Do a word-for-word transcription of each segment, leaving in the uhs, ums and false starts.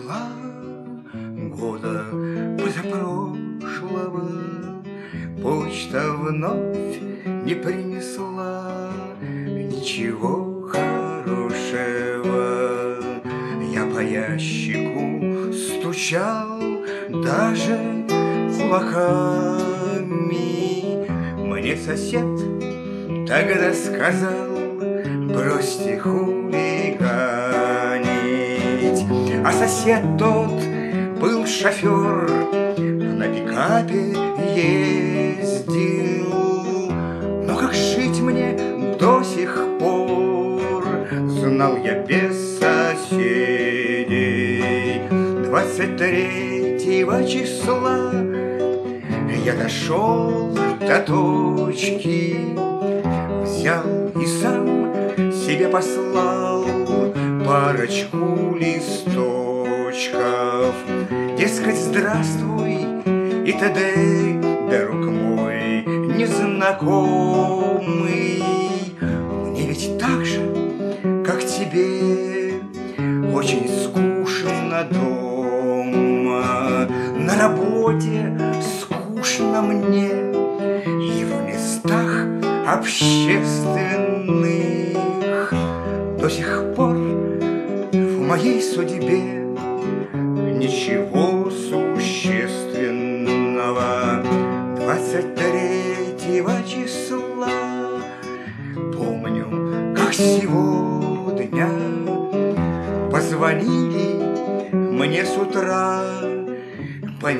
числа года позапрошлого почта вновь не принесла ничего хорошего. Я по ящику стучал даже кулаками. Мне сосед тогда сказал: бросьте хулиганить. А сосед тот был шофер, на пикапе ездил. Но как жить мне до сих пор, знал я без соседей. Двадцать третьего числа я дошел до точки, взял и сам себе послал парочку листочков. Дескать, здравствуй и т.д. друг мой незнакомый. Мне ведь так же, как тебе, очень скучно дома. На работе скучно мне и в местах общественных. До сих пор в моей судьбе ничего существенного. Двадцать третьего числа помню, как сегодня позвонили мне с утра по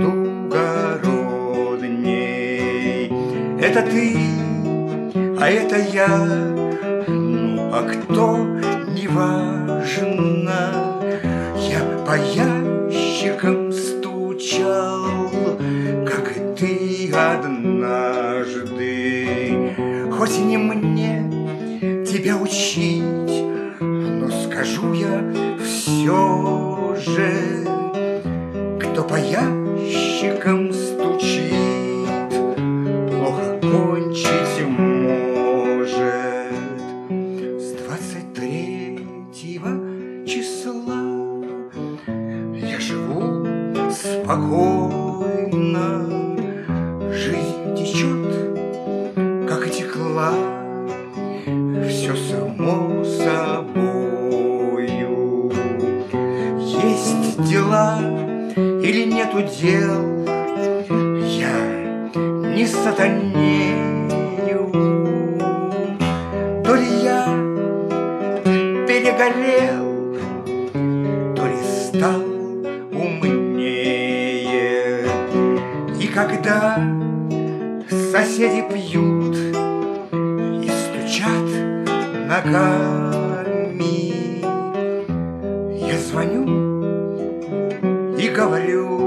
междугородней. Это ты, а это я, ну а кто, неважно. Я по ящикам стучал, как и ты однажды. Хоть и не мне тебя учить, но скажу я все же: кто по ящикам стучит, плохо кончить может. С двадцать третьего числа я живу спокойно, жизнь течет, как и текла, все само собою. Есть дела или нету дел, я не сатанею. То ли я перегорел, то ли стал умнее. И когда соседи пьют и стучат ногами, я звоню и говорю: